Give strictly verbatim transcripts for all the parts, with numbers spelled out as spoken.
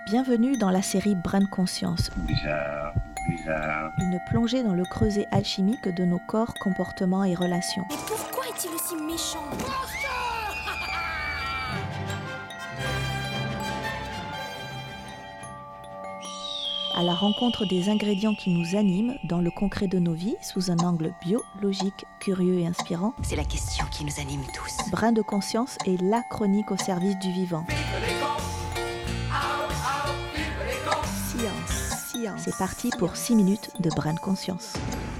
Bienvenue dans la série Brin de conscience. Bizarre, bizarre. Une plongée dans le creuset alchimique de nos corps, comportements et relations. Mais pourquoi est-il aussi méchant ? À la rencontre des ingrédients qui nous animent dans le concret de nos vies, sous un angle biologique, curieux et inspirant. C'est la question qui nous anime tous. Brin de conscience est la chronique au service du vivant. Science, science. C'est parti pour six minutes de Brin de conscience.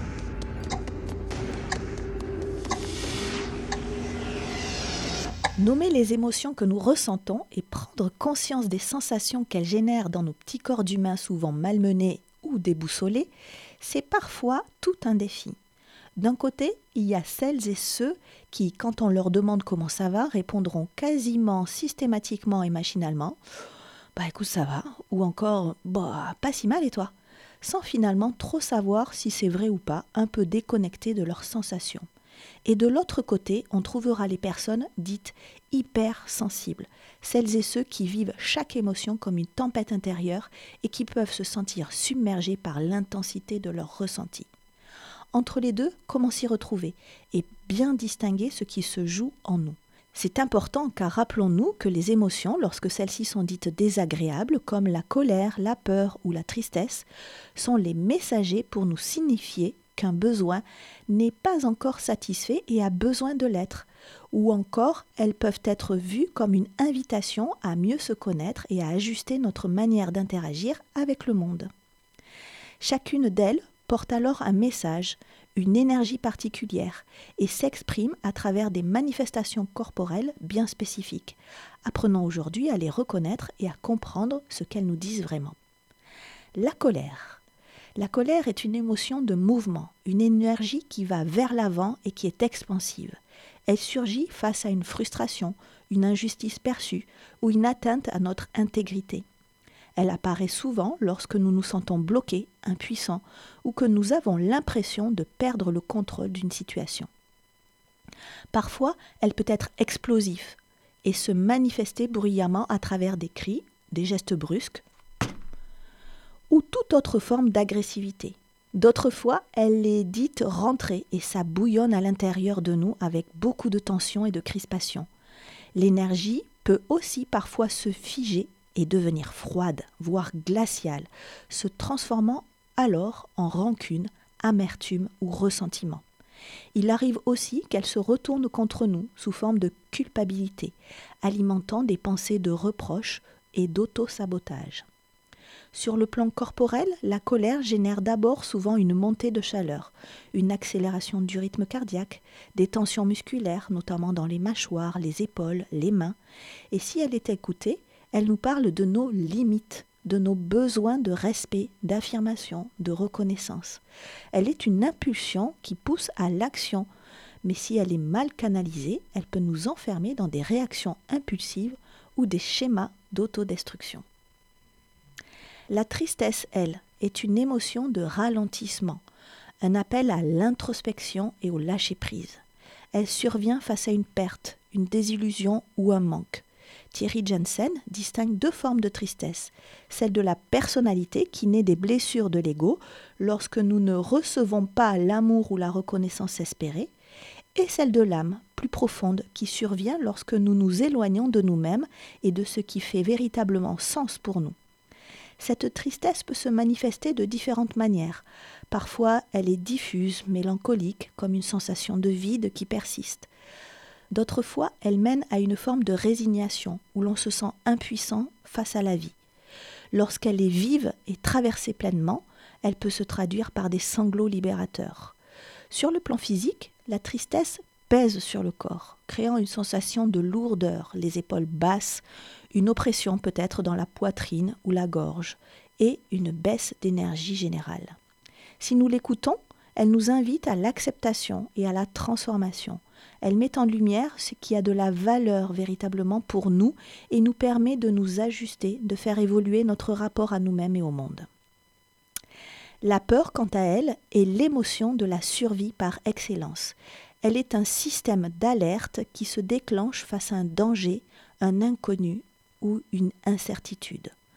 Nommer les émotions que nous ressentons et prendre conscience des sensations qu'elles génèrent dans nos petits corps d'humains souvent malmenés ou déboussolés, c'est parfois tout un défi. D'un côté, il y a celles et ceux qui, quand on leur demande comment ça va, répondront quasiment systématiquement et machinalement « Bah écoute, ça va » ou encore « Bah, pas si mal et toi ?» sans finalement trop savoir si c'est vrai ou pas, un peu déconnectés de leurs sensations. Et de l'autre côté, on trouvera les personnes dites hypersensibles, celles et ceux qui vivent chaque émotion comme une tempête intérieure et qui peuvent se sentir submergés par l'intensité de leur ressenti. Entre les deux, comment s'y retrouver et bien distinguer ce qui se joue en nous. C'est important car rappelons-nous que les émotions, lorsque celles-ci sont dites désagréables, comme la colère, la peur ou la tristesse, sont les messagers pour nous signifier qu'un besoin n'est pas encore satisfait et a besoin de l'être. Ou encore, elles peuvent être vues comme une invitation à mieux se connaître et à ajuster notre manière d'interagir avec le monde. Chacune d'elles porte alors un message, une énergie particulière et s'exprime à travers des manifestations corporelles bien spécifiques. Apprenons aujourd'hui à les reconnaître et à comprendre ce qu'elles nous disent vraiment. La colère. La colère est une émotion de mouvement, une énergie qui va vers l'avant et qui est expansive. Elle surgit face à une frustration, une injustice perçue ou une atteinte à notre intégrité. Elle apparaît souvent lorsque nous nous sentons bloqués, impuissants ou que nous avons l'impression de perdre le contrôle d'une situation. Parfois, elle peut être explosive et se manifester bruyamment à travers des cris, des gestes brusques ou toute autre forme d'agressivité. D'autres fois, elle est dite rentrée et ça bouillonne à l'intérieur de nous avec beaucoup de tension et de crispation. L'énergie peut aussi parfois se figer et devenir froide, voire glaciale, se transformant alors en rancune, amertume ou ressentiment. Il arrive aussi qu'elle se retourne contre nous sous forme de culpabilité, alimentant des pensées de reproche et d'auto-sabotage. Sur le plan corporel, la colère génère d'abord souvent une montée de chaleur, une accélération du rythme cardiaque, des tensions musculaires, notamment dans les mâchoires, les épaules, les mains. Et si elle est écoutée, elle nous parle de nos limites, de nos besoins de respect, d'affirmation, de reconnaissance. Elle est une impulsion qui pousse à l'action, mais si elle est mal canalisée, elle peut nous enfermer dans des réactions impulsives ou des schémas d'autodestruction. La tristesse, elle, est une émotion de ralentissement, un appel à l'introspection et au lâcher-prise. Elle survient face à une perte, une désillusion ou un manque. Thierry Jensen distingue deux formes de tristesse, celle de la personnalité qui naît des blessures de l'ego lorsque nous ne recevons pas l'amour ou la reconnaissance espérée, et celle de l'âme, plus profonde, qui survient lorsque nous nous éloignons de nous-mêmes et de ce qui fait véritablement sens pour nous. Cette tristesse peut se manifester de différentes manières. Parfois, elle est diffuse, mélancolique, comme une sensation de vide qui persiste. D'autres fois, elle mène à une forme de résignation, où l'on se sent impuissant face à la vie. Lorsqu'elle est vive et traversée pleinement, elle peut se traduire par des sanglots libérateurs. Sur le plan physique, la tristesse pèse sur le corps, créant une sensation de lourdeur, les épaules basses, une oppression peut-être dans la poitrine ou la gorge, et une baisse d'énergie générale. Si nous l'écoutons, elle nous invite à l'acceptation et à la transformation. Elle met en lumière ce qui a de la valeur véritablement pour nous et nous permet de nous ajuster, de faire évoluer notre rapport à nous-mêmes et au monde. La peur, quant à elle, est l'émotion de la survie par excellence. Elle est un système d'alerte qui se déclenche face à un danger, un inconnu ou une incertitude.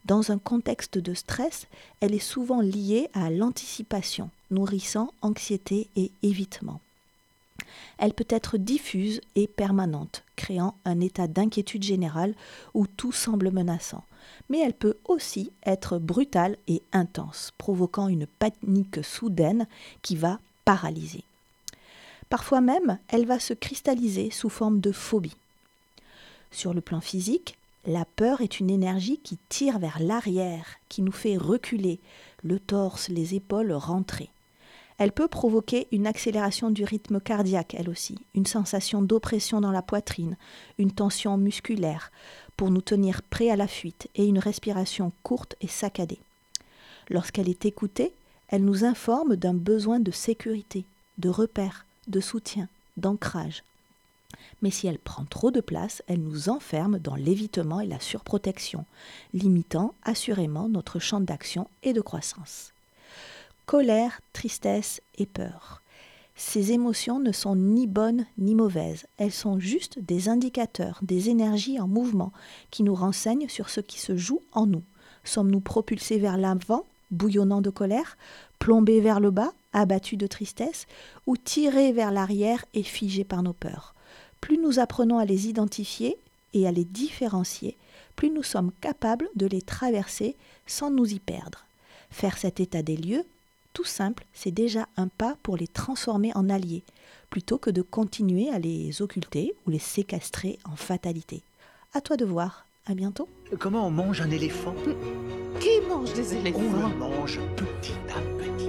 Dans un contexte de stress, elle est souvent liée à l'anticipation, nourrissant anxiété et évitement. Elle peut être diffuse et permanente, créant un état d'inquiétude générale où tout semble menaçant. Mais elle peut aussi être brutale et intense, provoquant une panique soudaine qui va paralyser. Parfois même, elle va se cristalliser sous forme de phobie. Sur le plan physique, la peur est une énergie qui tire vers l'arrière, qui nous fait reculer, le torse, les épaules rentrées. Elle peut provoquer une accélération du rythme cardiaque, elle aussi, une sensation d'oppression dans la poitrine, une tension musculaire, pour nous tenir prêts à la fuite, et une respiration courte et saccadée. Lorsqu'elle est écoutée, elle nous informe d'un besoin de sécurité, de repère, de soutien, d'ancrage. Mais si elle prend trop de place, elle nous enferme dans l'évitement et la surprotection, limitant assurément notre champ d'action et de croissance. Colère, tristesse et peur. Ces émotions ne sont ni bonnes ni mauvaises, elles sont juste des indicateurs, des énergies en mouvement qui nous renseignent sur ce qui se joue en nous. Sommes-nous propulsés vers l'avant, bouillonnant de colère, plombés vers le bas, abattus de tristesse, ou tirés vers l'arrière et figés par nos peurs? Plus nous apprenons à les identifier et à les différencier, plus nous sommes capables de les traverser sans nous y perdre. Faire cet état des lieux, tout simple, c'est déjà un pas pour les transformer en alliés, plutôt que de continuer à les occulter ou les séquestrer en fatalité. À toi de voir. À bientôt. Comment on mange un éléphant? Qui mange des éléphants? On le mange petit à petit.